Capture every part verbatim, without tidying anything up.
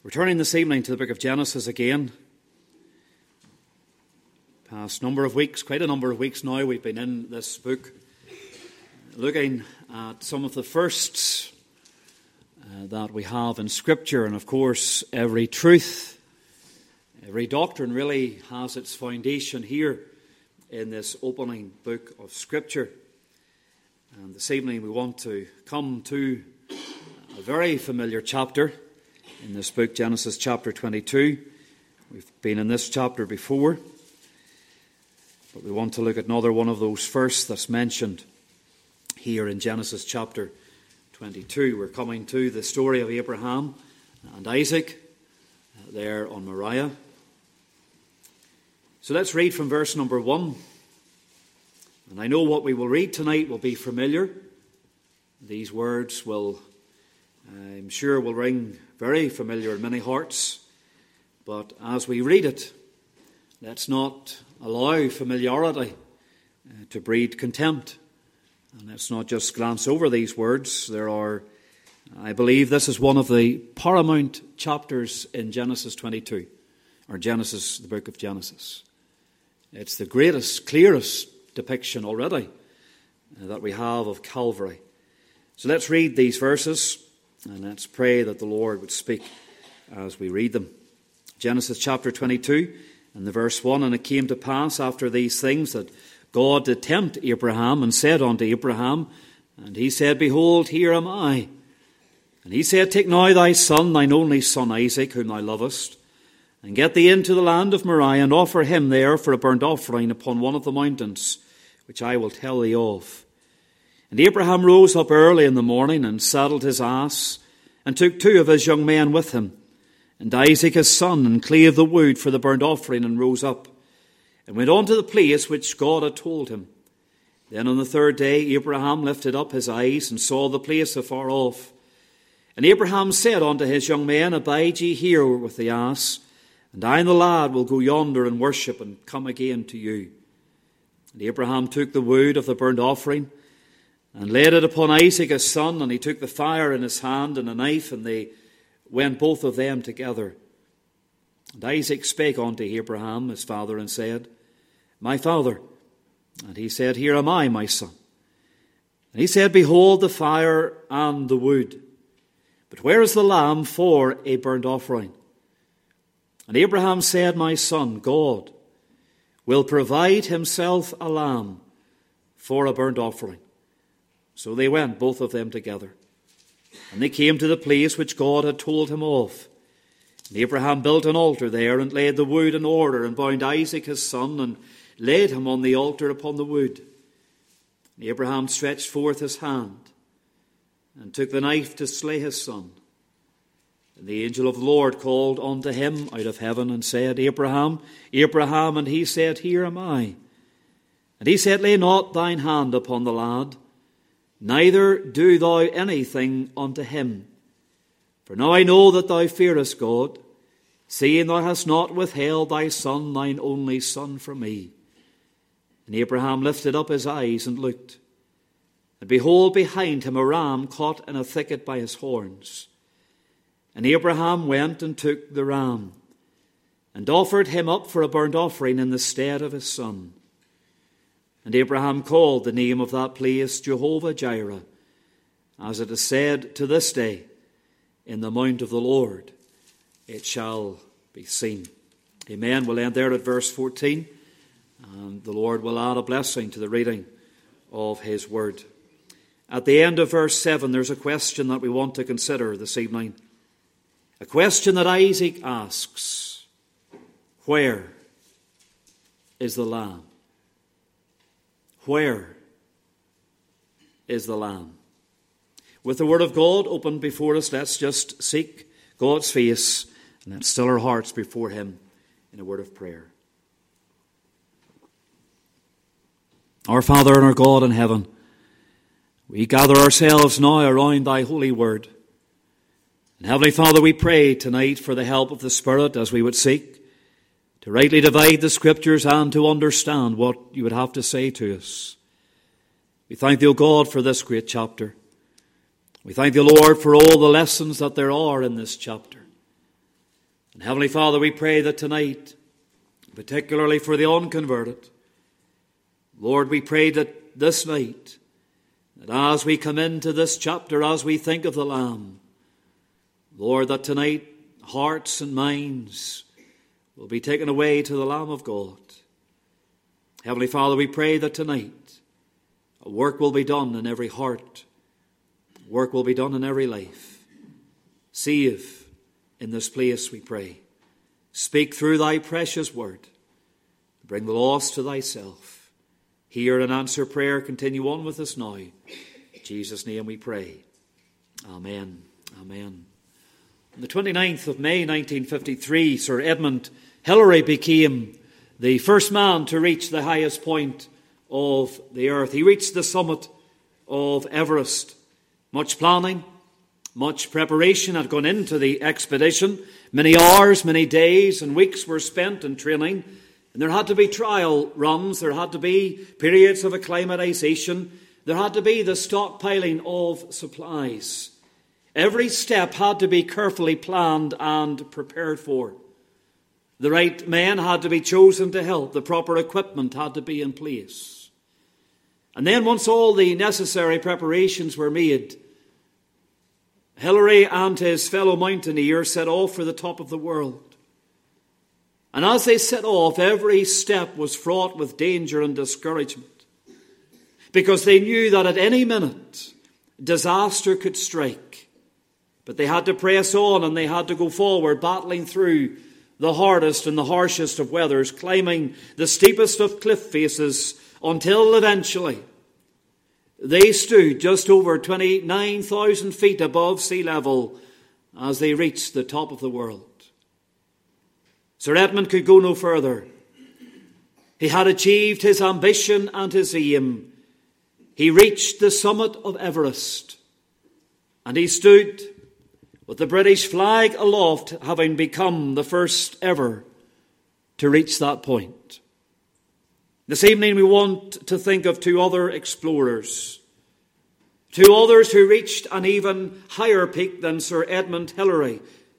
We're turning this evening to the book of Genesis again. Past number of weeks, quite a number of weeks now, we've been in this book looking at some of the firsts uh, that we have in Scripture. And of course, every truth, every doctrine really has its foundation here in this opening book of Scripture. And this evening we want to come to a very familiar chapter in this book, Genesis chapter twenty-two. We've been in this chapter before, but we want to look at another one of those first that's mentioned here in Genesis chapter twenty-two. We're coming to the story of Abraham and Isaac uh, there on Moriah. So let's read from verse number one. And I know what we will read tonight will be familiar. These words will, I'm sure, will ring very familiar in many hearts. But as we read it, let's not allow familiarity uh, to breed contempt. And let's not just glance over these words. There are, I believe this is one of the paramount chapters in Genesis twenty-two, or Genesis, the book of Genesis. It's the greatest, clearest depiction already uh, that we have of Calvary. So let's read these verses and let's pray that the Lord would speak as we read them. Genesis chapter twenty-two and the verse one. And it came to pass after these things that God did tempt Abraham and said unto Abraham, and he said, Behold, here am I. And he said, Take now thy son, thine only son Isaac, whom thou lovest, and get thee into the land of Moriah, and offer him there for a burnt offering upon one of the mountains, which I will tell thee of. And Abraham rose up early in the morning, and saddled his ass, and took two of his young men with him, and Isaac his son, and clave the wood for the burnt offering, and rose up, and went on to the place which God had told him. Then on the third day Abraham lifted up his eyes, and saw the place afar off. And Abraham said unto his young men, Abide ye here with the ass, and I and the lad will go yonder and worship, and come again to you. And Abraham took the wood of the burnt offering, and laid it upon Isaac his son, and he took the fire in his hand and a knife, and they went both of them together. And Isaac spake unto Abraham his father, and said, My father. And he said, Here am I, my son. And he said, Behold the fire and the wood, but where is the lamb for a burnt offering? And Abraham said, My son, God will provide himself a lamb for a burnt offering. So they went, both of them together. And they came to the place which God had told him of. And Abraham built an altar there, and laid the wood in order, and bound Isaac his son, and laid him on the altar upon the wood. And Abraham stretched forth his hand, and took the knife to slay his son. And the angel of the Lord called unto him out of heaven, and said, Abraham, Abraham, and he said, Here am I. And he said, Lay not thine hand upon the lad, neither do thou anything unto him. For now I know that thou fearest God, seeing thou hast not withheld thy son, thine only son, from me. And Abraham lifted up his eyes and looked, and behold, behind him a ram caught in a thicket by his horns. And Abraham went and took the ram, and offered him up for a burnt offering in the stead of his son. And Abraham called the name of that place Jehovah-Jireh, as it is said to this day, In the mount of the Lord it shall be seen. Amen. We'll end there at verse fourteen, and the Lord will add a blessing to the reading of his word. At the end of verse seven, there's a question that we want to consider this evening. A question that Isaac asks, Where is the lamb? Where is the lamb? With the word of God open before us, let's just seek God's face and let's still our hearts before him in a word of prayer. Our Father and our God in heaven, we gather ourselves now around thy holy word. And Heavenly Father, we pray tonight for the help of the Spirit as we would seek to rightly divide the Scriptures and to understand what you would have to say to us. We thank thee, O God, for this great chapter. We thank thee, Lord, for all the lessons that there are in this chapter. And Heavenly Father, we pray that tonight, particularly for the unconverted, Lord, we pray that this night, that as we come into this chapter, as we think of the Lamb, Lord, that tonight hearts and minds will be taken away to the Lamb of God. Heavenly Father, we pray that tonight a work will be done in every heart. Work will be done in every life. Save in this place, we pray. Speak through thy precious word. Bring the lost to thyself. Hear and answer prayer. Continue on with us now. In Jesus' name we pray. Amen. Amen. On the twenty-ninth of May nineteen fifty-three, Sir Edmund Hillary became the first man to reach the highest point of the earth. He reached the summit of Everest. Much planning, much preparation had gone into the expedition. Many hours, many days and weeks were spent in training. And there had to be trial runs. There had to be periods of acclimatization. There had to be the stockpiling of supplies. Every step had to be carefully planned and prepared for. The right men had to be chosen to help. The proper equipment had to be in place. And then once all the necessary preparations were made, Hillary and his fellow mountaineers set off for the top of the world. And as they set off, every step was fraught with danger and discouragement, because they knew that at any minute disaster could strike. But they had to press on and they had to go forward, battling through the hardest and the harshest of weathers, climbing the steepest of cliff faces, until eventually they stood just over twenty-nine thousand feet above sea level as they reached the top of the world. Sir Edmund could go no further. He had achieved his ambition and his aim. He reached the summit of Everest, and he stood with the British flag aloft, having become the first ever to reach that point. This evening we want to think of two other explorers, two others who reached an even higher peak than Sir Edmund Hillary.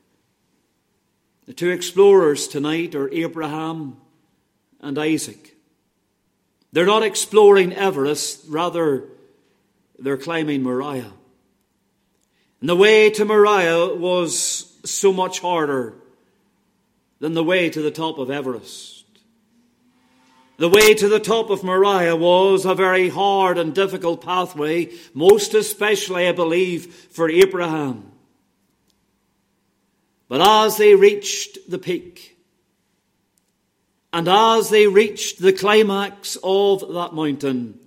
The two explorers tonight are Abraham and Isaac. They're not exploring Everest, rather they're climbing Moriah. And the way to Moriah was so much harder than the way to the top of Everest. The way to the top of Moriah was a very hard and difficult pathway, most especially, I believe, for Abraham. But as they reached the peak, and as they reached the climax of that mountain,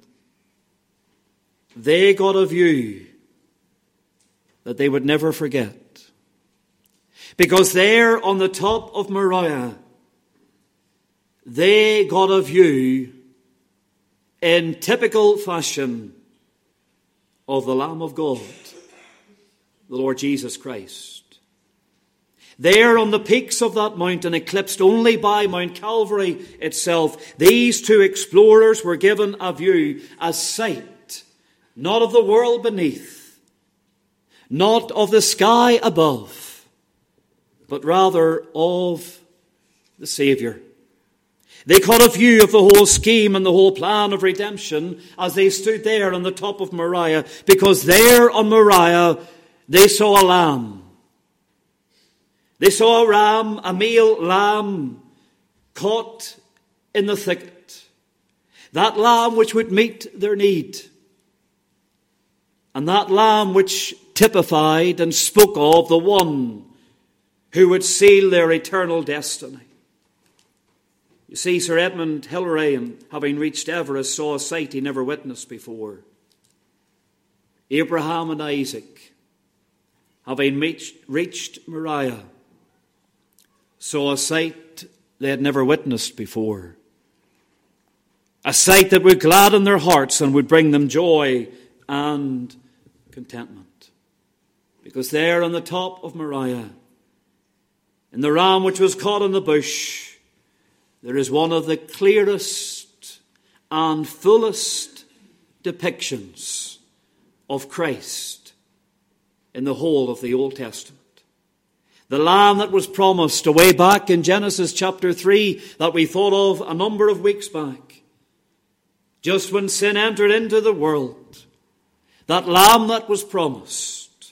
they got a view that they would never forget. Because there on the top of Moriah, they got a view in typical fashion of the Lamb of God, the Lord Jesus Christ. There on the peaks of that mountain, eclipsed only by Mount Calvary itself, these two explorers were given a view, a sight, not of the world beneath, not of the sky above, but rather of the Saviour. They caught a view of the whole scheme and the whole plan of redemption as they stood there on the top of Moriah, because there on Moriah they saw a lamb. They saw a ram, a male lamb, caught in the thicket. That lamb which would meet their need. And that lamb which typified and spoke of the one who would seal their eternal destiny. You see, Sir Edmund Hillary, having reached Everest, saw a sight he never witnessed before. Abraham and Isaac, having reached Moriah, saw a sight they had never witnessed before. A sight that would gladden their hearts and would bring them joy and contentment. Because there on the top of Moriah, in the ram which was caught in the bush, there is one of the clearest and fullest depictions of Christ in the whole of the Old Testament. The Lamb that was promised away back in Genesis chapter three that we thought of a number of weeks back. Just when sin entered into the world, that Lamb that was promised.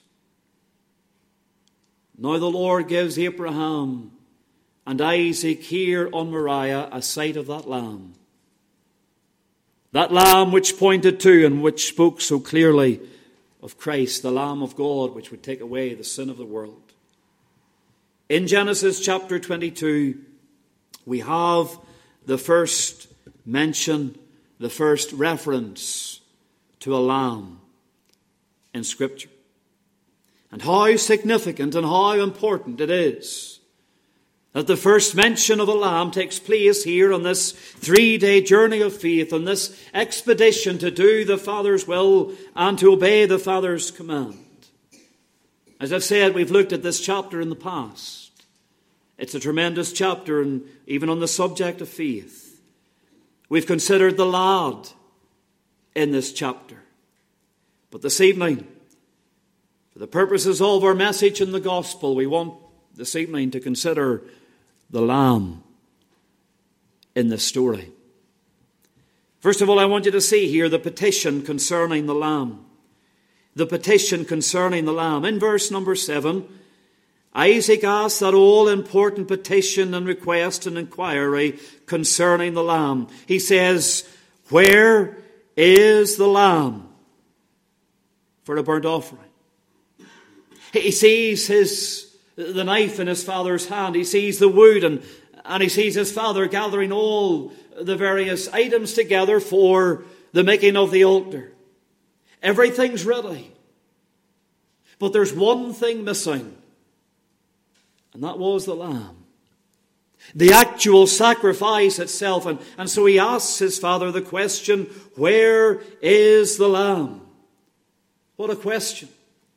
Now the Lord gives Abraham and Isaac here on Moriah a sight of that Lamb. That Lamb which pointed to and which spoke so clearly of Christ, the Lamb of God, which would take away the sin of the world. In Genesis chapter twenty-two, we have the first mention, the first reference to a lamb in Scripture. And how significant and how important it is that the first mention of a lamb takes place here on this three-day journey of faith, on this expedition to do the Father's will and to obey the Father's command. As I've said, we've looked at this chapter in the past. It's a tremendous chapter, and even on the subject of faith. We've considered the lad in this chapter. But this evening, for the purposes of our message in the gospel, we want this evening to consider the lamb in this story. First of all, I want you to see here the petition concerning the lamb. The petition concerning the lamb. In verse number seven, Isaac asks that all-important petition and request and inquiry concerning the lamb. He says, "Where is the lamb for a burnt offering?" He sees his the knife in his father's hand. He sees the wood, and, and he sees his father gathering all the various items together for the making of the altar. Everything's ready. But there's one thing missing, and that was the lamb. The actual sacrifice itself. And, and so he asks his father the question, where is the lamb? What a question.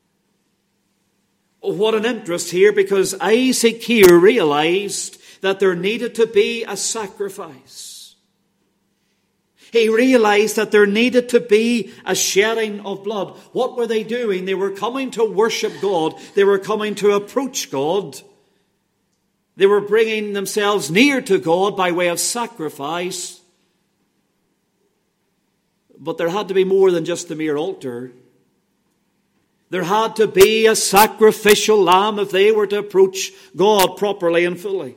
Oh, what an interest here, because Isaac here realized that there needed to be a sacrifice. He realized that there needed to be a shedding of blood. What were they doing? They were coming to worship God. They were coming to approach God. They were bringing themselves near to God by way of sacrifice. But there had to be more than just the mere altar. There had to be a sacrificial lamb if they were to approach God properly and fully.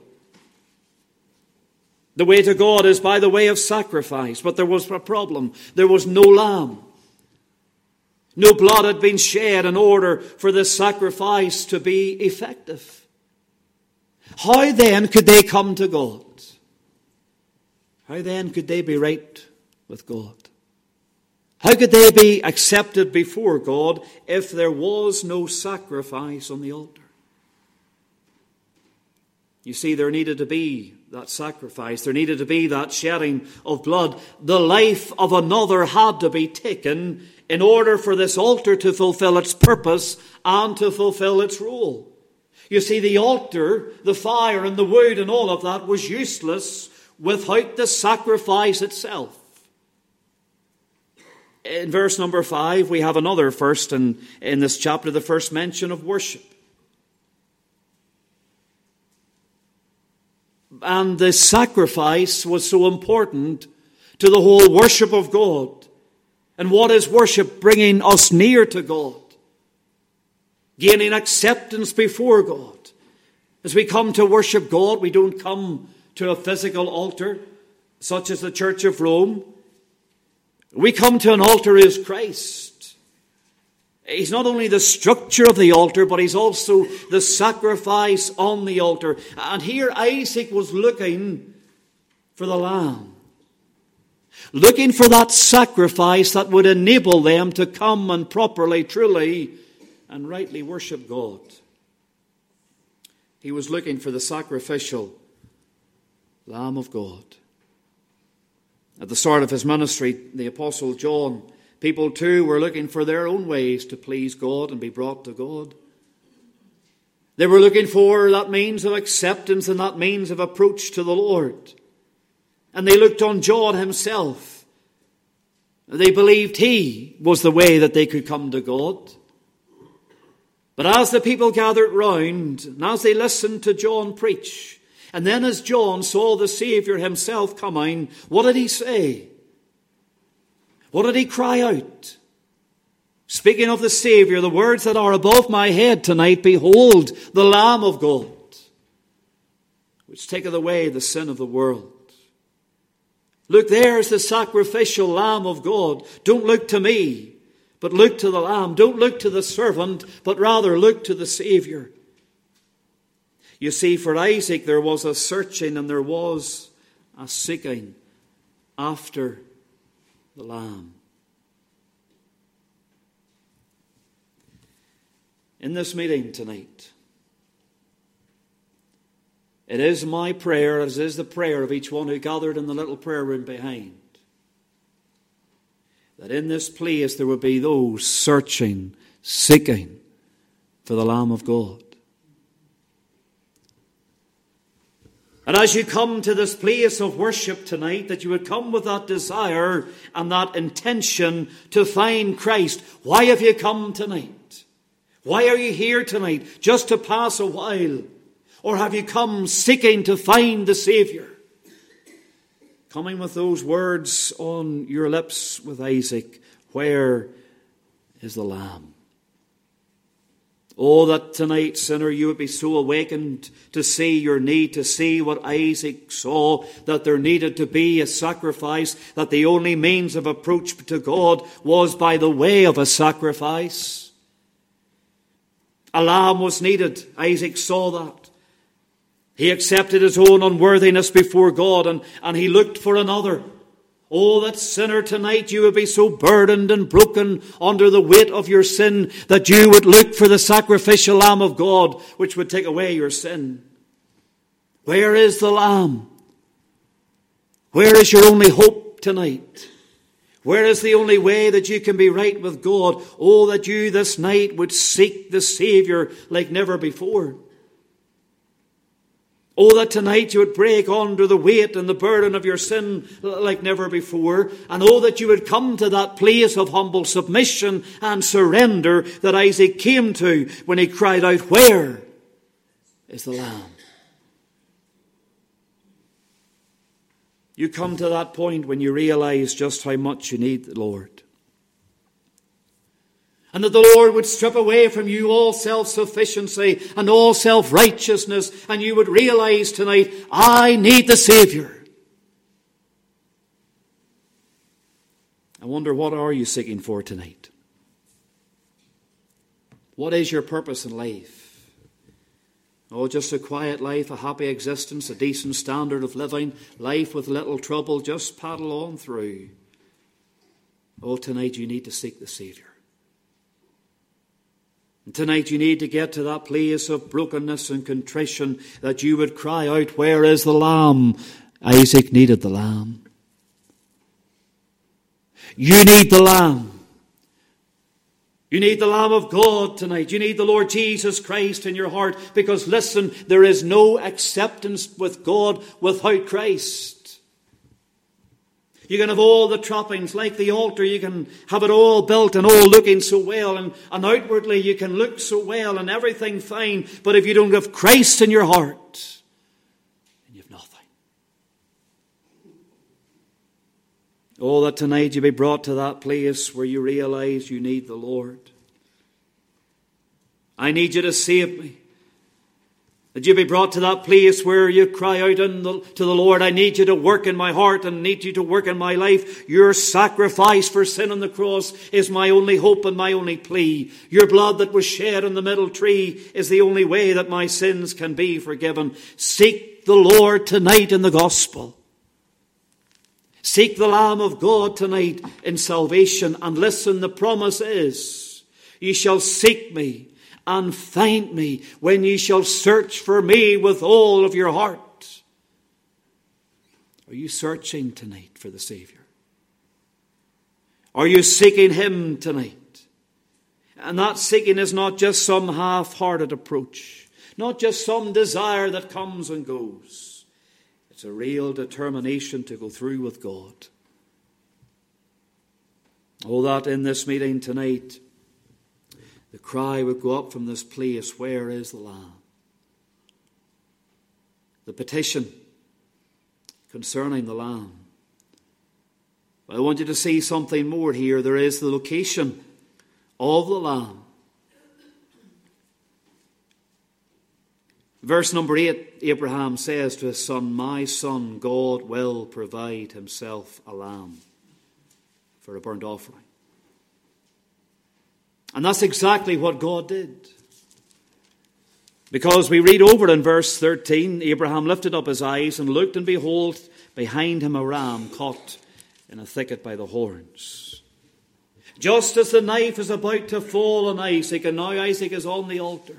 The way to God is by the way of sacrifice, but there was a problem. There was no lamb. No blood had been shed in order for this sacrifice to be effective. How then could they come to God? How then could they be right with God? How could they be accepted before God if there was no sacrifice on the altar? You see, there needed to be that sacrifice. There needed to be that shedding of blood. The life of another had to be taken in order for this altar to fulfill its purpose and to fulfill its role. You see, the altar, the fire and the wood and all of that was useless without the sacrifice itself. In verse number five, we have another first in, in this chapter, the first mention of worship. And the sacrifice was so important to the whole worship of God. And what is worship? Bringing us near to God. Gaining acceptance before God. As we come to worship God, we don't come to a physical altar, such as the Church of Rome. We come to an altar as Christ. He's not only the structure of the altar, but he's also the sacrifice on the altar. And here Isaac was looking for the lamb. Looking for that sacrifice that would enable them to come and properly, truly, and rightly worship God. He was looking for the sacrificial Lamb of God. At the start of his ministry, the Apostle John, people too were looking for their own ways to please God and be brought to God. They were looking for that means of acceptance and that means of approach to the Lord. And they looked on John himself. They believed he was the way that they could come to God. But as the people gathered round, and as they listened to John preach, and then as John saw the Saviour himself coming, what did he say? What did he cry out? Speaking of the Saviour, the words that are above my head tonight, behold, the Lamb of God, which taketh away the sin of the world. Look, there's the sacrificial Lamb of God. Don't look to me, but look to the Lamb. Don't look to the servant, but rather look to the Saviour. You see, for Isaac there was a searching and there was a seeking after the Lamb. In this meeting tonight, it is my prayer, as is the prayer of each one who gathered in the little prayer room behind, that in this place there will be those searching, seeking for the Lamb of God. And as you come to this place of worship tonight, that you would come with that desire and that intention to find Christ. Why have you come tonight? Why are you here tonight? Just to pass a while? Or have you come seeking to find the Saviour? Coming with those words on your lips with Isaac, where is the Lamb? Oh, that tonight, sinner, you would be so awakened to see your need, to see what Isaac saw, that there needed to be a sacrifice, that the only means of approach to God was by the way of a sacrifice. A lamb was needed. Isaac saw that. He accepted his own unworthiness before God, and, and he looked for another. Oh, that sinner, tonight you would be so burdened and broken under the weight of your sin that you would look for the sacrificial Lamb of God, which would take away your sin. Where is the Lamb? Where is your only hope tonight? Where is the only way that you can be right with God? Oh, that you this night would seek the Saviour like never before. Oh, that tonight you would break under the weight and the burden of your sin like never before. And oh, that you would come to that place of humble submission and surrender that Isaac came to when he cried out, where is the Lamb? You come to that point when you realize just how much you need the Lord. And that the Lord would strip away from you all self-sufficiency and all self-righteousness. And you would realize tonight, I need the Saviour. I wonder, what are you seeking for tonight? What is your purpose in life? Oh, just a quiet life, a happy existence, a decent standard of living, life with little trouble, just paddle on through. Oh, tonight you need to seek the Saviour. And tonight you need to get to that place of brokenness and contrition that you would cry out, where is the Lamb? Isaac needed the Lamb. You need the Lamb. You need the Lamb of God tonight. You need the Lord Jesus Christ in your heart, because listen, there is no acceptance with God without Christ. You can have all the trappings, like the altar. You can have it all built and all looking so well. And, and outwardly you can look so well and everything fine. But if you don't have Christ in your heart, then you have nothing. Oh, that tonight you be brought to that place where you realize you need the Lord. I need you to save me. That you be brought to that place where you cry out in the, to the Lord, I need you to work in my heart and need you to work in my life. Your sacrifice for sin on the cross is my only hope and my only plea. Your blood that was shed on the middle tree is the only way that my sins can be forgiven. Seek the Lord tonight in the gospel. Seek the Lamb of God tonight in salvation. And listen, the promise is, ye shall seek me and find me when ye shall search for me with all of your heart. Are you searching tonight for the Saviour? Are you seeking Him tonight? And that seeking is not just some half-hearted approach, not just some desire that comes and goes. It's a real determination to go through with God. Oh, that in this meeting tonight, the cry would go up from this place, where is the Lamb? The petition concerning the Lamb. But I want you to see something more here. There is the location of the Lamb. Verse number eight, Abraham says to his son, my son, God will provide himself a lamb for a burnt offering. And that's exactly what God did. Because we read over in verse thirteen, Abraham lifted up his eyes and looked, and behold, behind him a ram caught in a thicket by the horns. Just as the knife is about to fall on Isaac, and now Isaac is on the altar.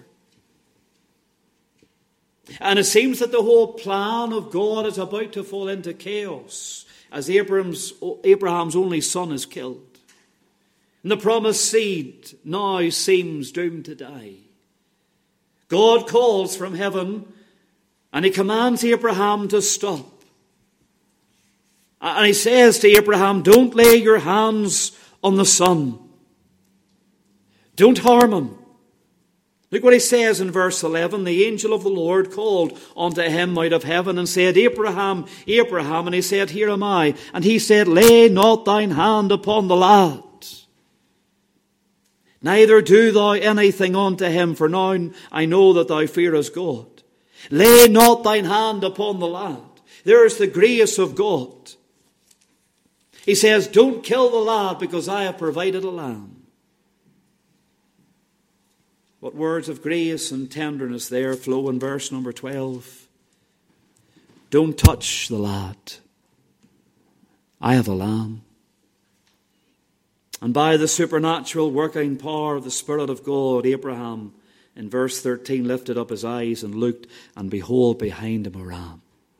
And it seems that the whole plan of God is about to fall into chaos as Abraham's, Abraham's only son is killed. And the promised seed now seems doomed to die. God calls from heaven and he commands Abraham to stop. And he says to Abraham, don't lay your hands on the son. Don't harm him. Look what he says in verse eleven. The angel of the Lord called unto him out of heaven and said, Abraham, Abraham. And he said, here am I. And he said, lay not thine hand upon the lad, neither do thou anything unto him, for now I know that thou fearest God. Lay not thine hand upon the lad. There is the grace of God. He says, don't kill the lad, because I have provided a lamb. What words of grace and tenderness there flow in verse number twelve. Don't touch the lad. I have a lamb. And by the supernatural working power of the Spirit of God, Abraham, in verse thirteen, lifted up his eyes and looked, and behold, behind him a ram.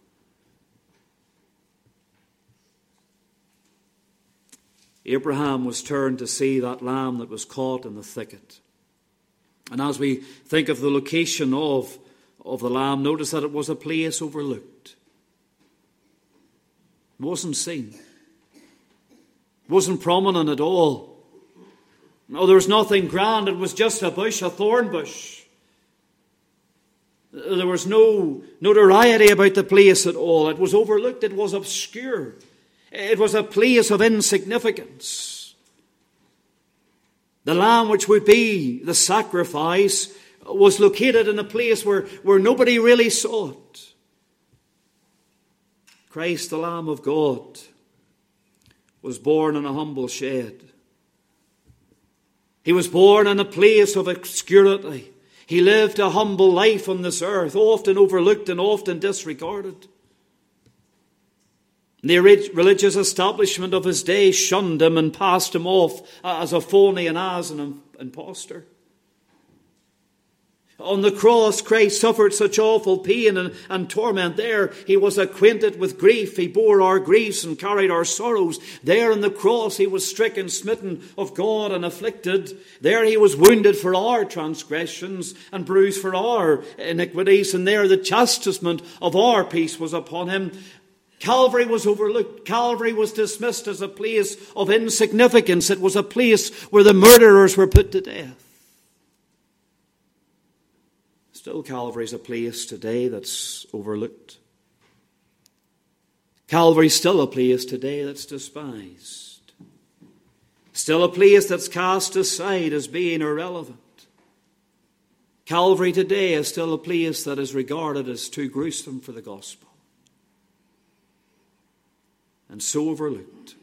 Abraham was turned to see that lamb that was caught in the thicket. And as we think of the location of, of the lamb, notice that it was a place overlooked. It wasn't seen. It wasn't prominent at all. No, there was nothing grand. It was just a bush, a thorn bush. There was no notoriety about the place at all. It was overlooked. It was obscure. It was a place of insignificance. The lamb which would be the sacrifice was located in a place where, where nobody really saw it. Christ, the Lamb of God, was born in a humble shed. He was born in a place of obscurity. He lived a humble life on this earth, often overlooked and often disregarded. The religious establishment of his day shunned him and passed him off as a phony and as an impostor. On the cross, Christ suffered such awful pain and, and torment. There, he was acquainted with grief. He bore our griefs and carried our sorrows. There on the cross, he was stricken, smitten of God and afflicted. There he was wounded for our transgressions and bruised for our iniquities. And there the chastisement of our peace was upon him. Calvary was overlooked. Calvary was dismissed as a place of insignificance. It was a place where the murderers were put to death. Still, Calvary is a place today that's overlooked. Calvary is still a place today that's despised. Still a place that's cast aside as being irrelevant. Calvary today is still a place that is regarded as too gruesome for the gospel. And so overlooked.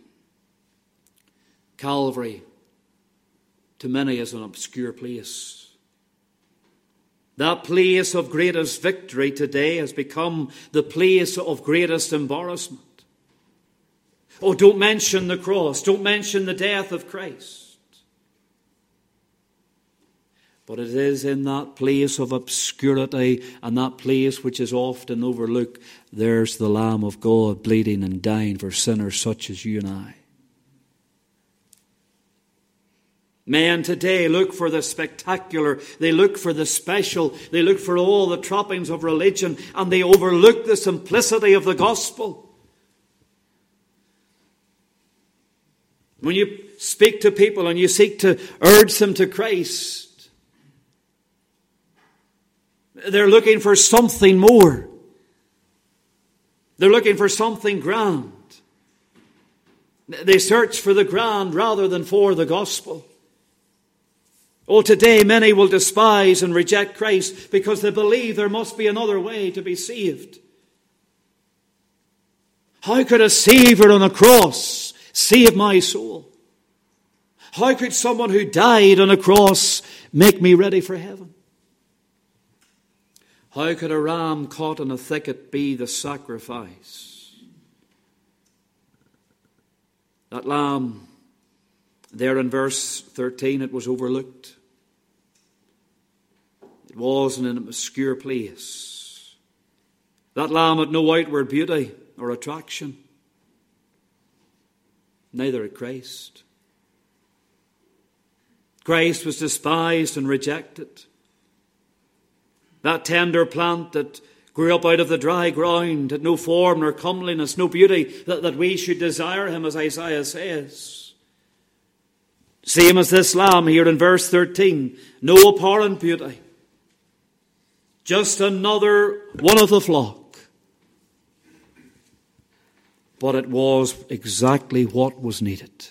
Calvary, to many, is an obscure place. That place of greatest victory today has become the place of greatest embarrassment. Oh, don't mention the cross. Don't mention the death of Christ. But it is in that place of obscurity and that place which is often overlooked, there's the Lamb of God bleeding and dying for sinners such as you and I. Men today look for the spectacular, they look for the special, they look for all the trappings of religion, and they overlook the simplicity of the gospel. When you speak to people and you seek to urge them to Christ, They're looking for something more. They're looking for something grand. They search for the grand rather than for the gospel. Oh, today many will despise and reject Christ because they believe there must be another way to be saved. How could a Saviour on a cross save my soul? How could someone who died on a cross make me ready for heaven? How could a ram caught in a thicket be the sacrifice? That lamb, there in verse thirteen, it was overlooked. It was in an obscure place. That lamb had no outward beauty or attraction. Neither had Christ. Christ was despised and rejected. That tender plant that grew up out of the dry ground, had no form nor comeliness, no beauty, that, that we should desire him, as Isaiah says. Same as this lamb here in verse thirteen. No apparent beauty. Just another one of the flock. But it was exactly what was needed.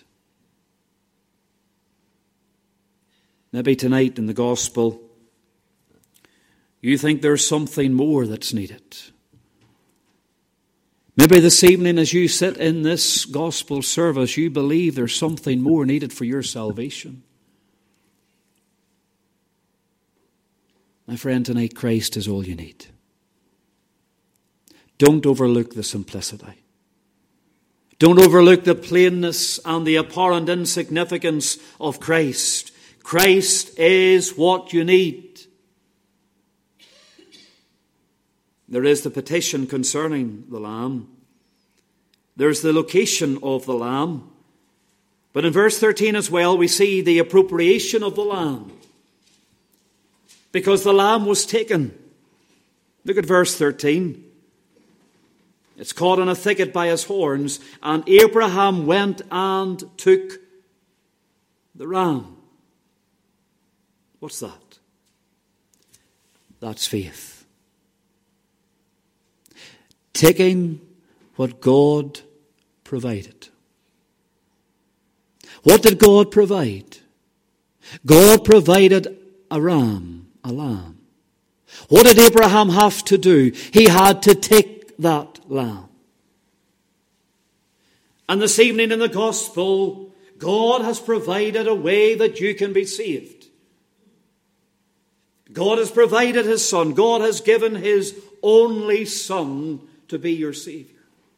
Maybe tonight in the gospel, you think there's something more that's needed. Maybe this evening as you sit in this gospel service, you believe there's something more needed for your salvation. My friend, tonight Christ is all you need. Don't overlook the simplicity. Don't overlook the plainness and the apparent insignificance of Christ. Christ is what you need. There is the petition concerning the lamb. There's the location of the lamb. But in verse thirteen as well, we see the appropriation of the lamb. Because the lamb was taken. Look at verse thirteen. It's caught in a thicket by his horns, and Abraham went and took the ram. What's that? That's faith. Taking what God provided. What did God provide? God provided a ram, a lamb. What did Abraham have to do? He had to take that lamb. And this evening in the gospel, God has provided a way that you can be saved. God has provided his Son. God has given his only Son to be your Savior.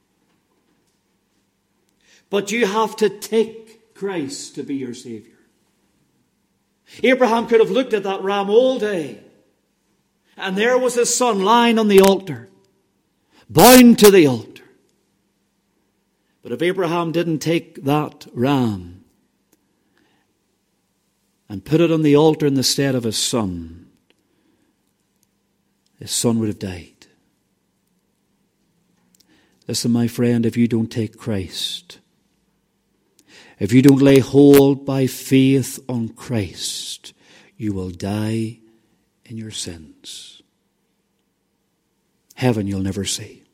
But you have to take Christ to be your Savior. Abraham could have looked at that ram all day, and there was his son lying on the altar, bound to the altar. But if Abraham didn't take that ram and put it on the altar in the stead of his son, his son would have died. Listen, my friend, if you don't take Christ, if you don't lay hold by faith on Christ, you will die in your sins. Heaven you'll never see.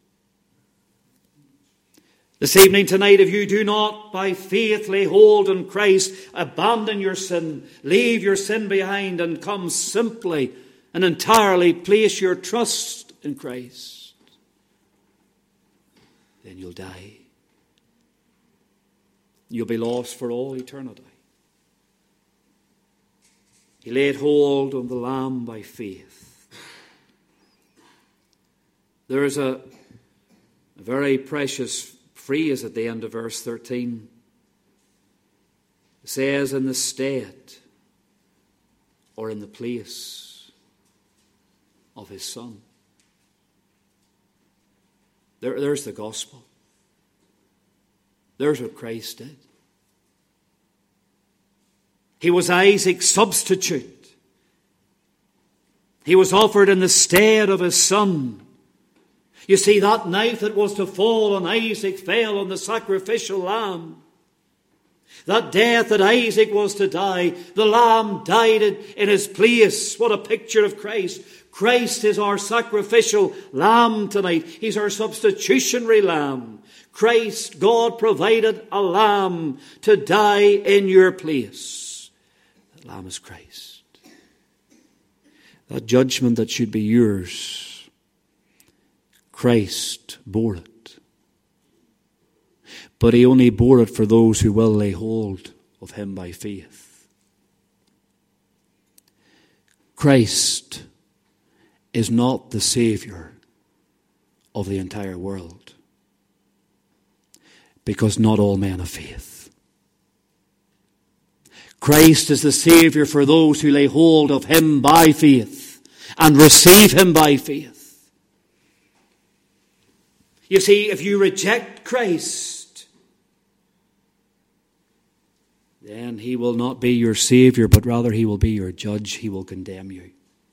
This evening, tonight, if you do not by faith lay hold on Christ, abandon your sin, leave your sin behind, and come simply and entirely place your trust in Christ, then you'll die. You'll be lost for all eternity. He laid hold on the Lamb by faith. There is a, a very precious phrase at the end of verse thirteen. It says, in the stead or in the place of his Son. There, there's the gospel. There's what Christ did. He was Isaac's substitute. He was offered in the stead of his son. You see, that knife that was to fall on Isaac fell on the sacrificial lamb. That death that Isaac was to die, the lamb died in his place. What a picture of Christ. Christ is our sacrificial lamb tonight. He's our substitutionary lamb. Christ, God provided a lamb to die in your place. That lamb is Christ. That judgment that should be yours, Christ bore it. But he only bore it for those who will lay hold of him by faith. Christ is not the Saviour of the entire world, because not all men have faith. Christ is the Saviour for those who lay hold of him by faith and receive him by faith. You see, if you reject Christ, then he will not be your Saviour, but rather he will be your judge. He will condemn you.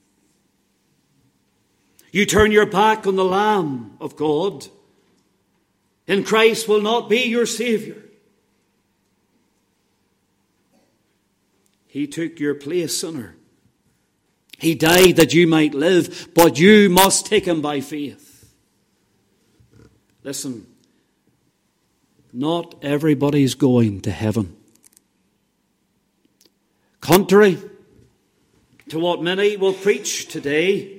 You turn your back on the Lamb of God, and Christ will not be your Saviour. He took your place, sinner. He died that you might live, but you must take him by faith. Listen, not everybody's going to heaven. Contrary to what many will preach today,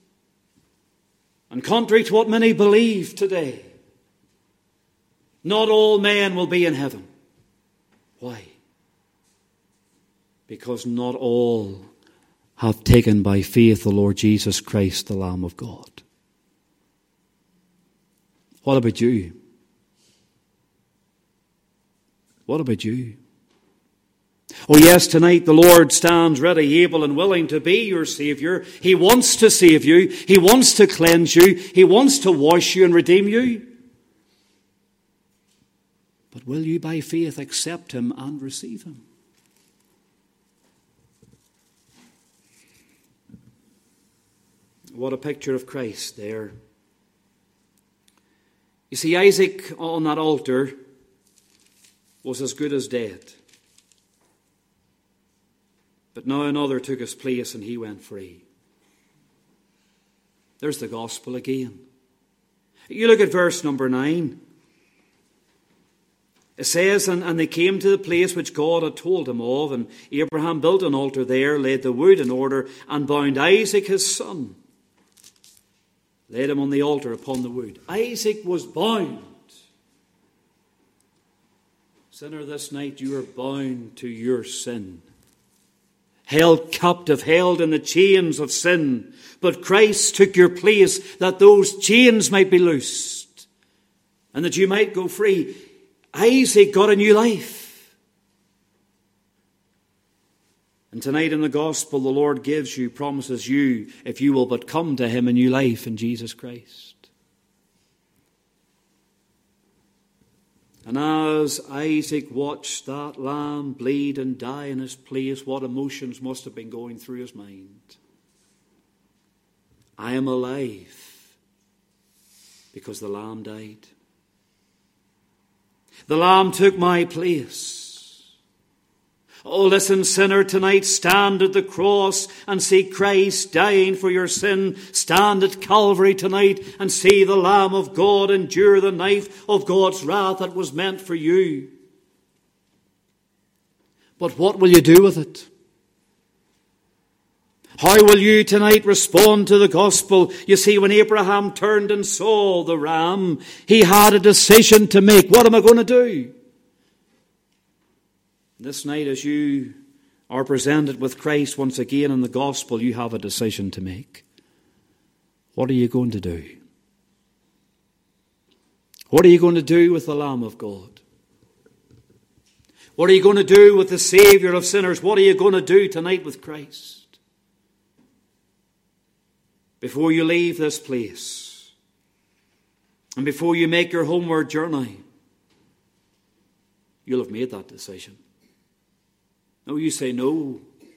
and contrary to what many believe today, not all men will be in heaven. Why? Because not all have taken by faith the Lord Jesus Christ, the Lamb of God. What about you? What about you? Oh yes, tonight the Lord stands ready, able and willing to be your Saviour. He wants to save you. He wants to cleanse you. He wants to wash you and redeem you. But will you by faith accept him and receive him? What a picture of Christ there. You see, Isaac on that altar was as good as dead. But now another took his place and he went free. There's the gospel again. You look at verse number nine. It says, and, and they came to the place which God had told him of, and Abraham built an altar there, laid the wood in order, and bound Isaac his son. Laid him on the altar upon the wood. Isaac was bound. Sinner, this night you are bound to your sin. Held captive, held in the chains of sin. But Christ took your place that those chains might be loosed and that you might go free. Isaac got a new life. And tonight in the gospel, the Lord gives you, promises you, if you will but come to him, a new life in Jesus Christ. And as Isaac watched that lamb bleed and die in his place, what emotions must have been going through his mind? I am alive because the lamb died. The lamb took my place. Oh, listen, sinner, tonight stand at the cross and see Christ dying for your sin. Stand at Calvary tonight and see the Lamb of God endure the knife of God's wrath that was meant for you. But what will you do with it? How will you tonight respond to the gospel? You see, when Abraham turned and saw the ram, he had a decision to make. What am I going to do? This night, as you are presented with Christ once again in the gospel, you have a decision to make. What are you going to do? What are you going to do with the Lamb of God? What are you going to do with the Saviour of sinners? What are you going to do tonight with Christ? Before you leave this place, and before you make your homeward journey, you'll have made that decision. No, you say no.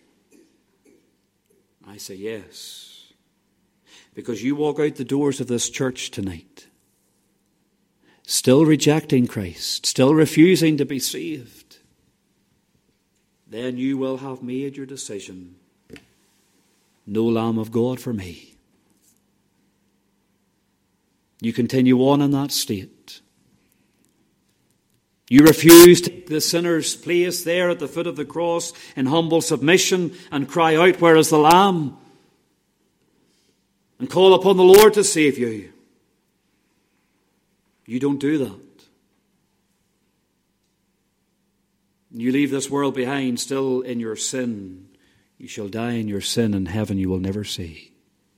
I say yes. Because you walk out the doors of this church tonight, still rejecting Christ, still refusing to be saved, then you will have made your decision. No Lamb of God for me. You continue on in that state. You refuse to take the sinner's place there at the foot of the cross in humble submission and cry out, "Where is the Lamb?" and call upon the Lord to save you. You don't do that. You leave this world behind still in your sin. You shall die in your sin, and heaven you will never see.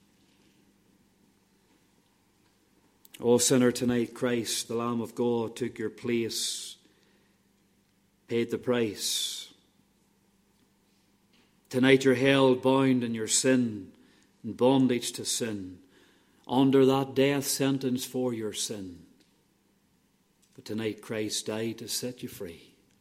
O sinner, tonight Christ, the Lamb of God, took your place, paid the price. Tonight you're held bound in your sin, in bondage to sin, under that death sentence for your sin. But tonight Christ died to set you free.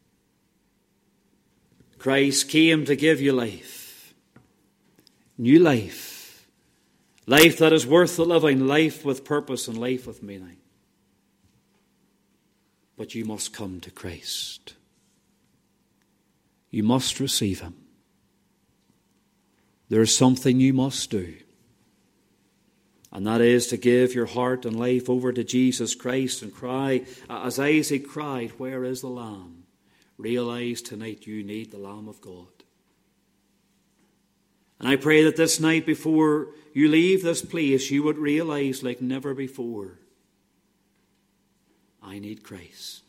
Christ came to give you life, new life, life that is worth the living, life with purpose and life with meaning. But you must come to Christ. You must receive him. There is something you must do, and that is to give your heart and life over to Jesus Christ and cry, as Isaac cried, "Where is the Lamb?" Realize tonight you need the Lamb of God. And I pray that this night before you leave this place, you would realize like never before, I need Christ.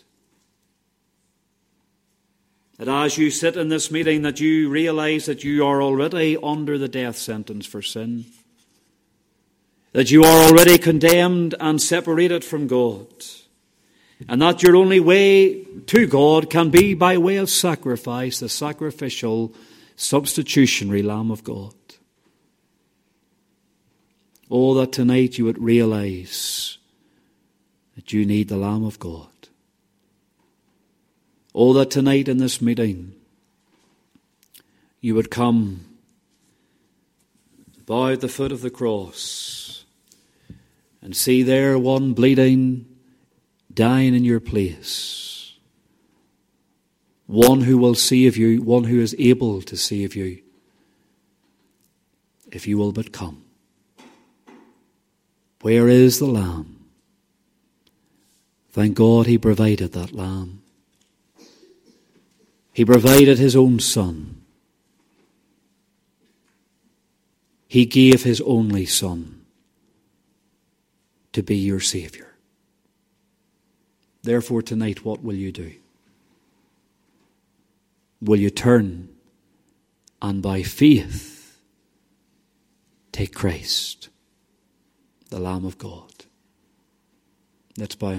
That as you sit in this meeting, that you realize that you are already under the death sentence for sin. That you are already condemned and separated from God. And that your only way to God can be by way of sacrifice, the sacrificial, substitutionary Lamb of God. Oh, that tonight you would realize that you need the Lamb of God. Oh, that tonight in this meeting you would come, bow at the foot of the cross, and see there one bleeding, dying in your place. One who will save you, one who is able to save you, if you will but come. Where is the Lamb? Thank God he provided that Lamb. He provided his own Son. He gave his only Son to be your Saviour. Therefore tonight, what will you do? Will you turn and by faith take Christ, the Lamb of God? Let's bow.